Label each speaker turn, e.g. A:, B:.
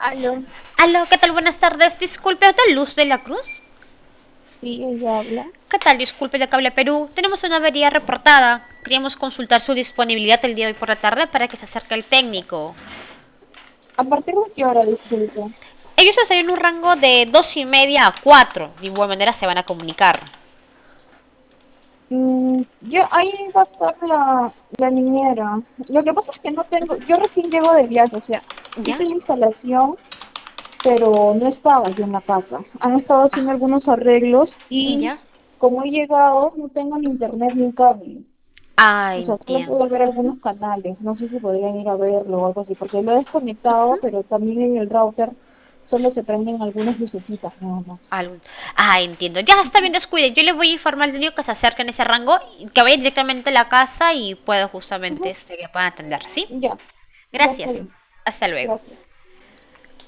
A: Aló,
B: Aló, ¿qué tal? Buenas tardes. Disculpe, ¿de Luz de la Cruz?
A: sí, ella habla.
B: ¿Qué tal? Disculpe, de Cable Perú. Tenemos una avería reportada. Queríamos consultar su disponibilidad el día de hoy por la tarde para que se acerque el técnico.
A: ¿A partir de qué hora, disculpe?
B: Ellos están en un rango de 2:30 a 4. De igual manera se van a comunicar.
A: Ahí va a estar la niñera. Lo que pasa es que no tengo, yo recién llego de viaje, o sea,
B: ¿Ya?
A: hice la instalación, pero no estaba yo en la casa. Han estado haciendo algunos arreglos
B: ¿Y
A: y
B: ya?
A: como he llegado, no tengo ni internet ni un cable.
B: Ah,
A: O sea, solo
B: entiendo.
A: puedo ver algunos canales. No sé si podrían ir a verlo o algo así, porque lo he desconectado, pero también en el router solo se prenden algunas lucecitas nada más.
B: Algún- Ah, entiendo. Ya está bien, descuide. Yo le voy a informar al técnico que se acerque en ese rango, que vaya directamente a la casa y pueda justamente
A: Ujú.
B: que puedan atender, ¿sí?
A: Ya, ya está
B: Gracias.
A: bien.
B: Hasta luego.
A: Gracias.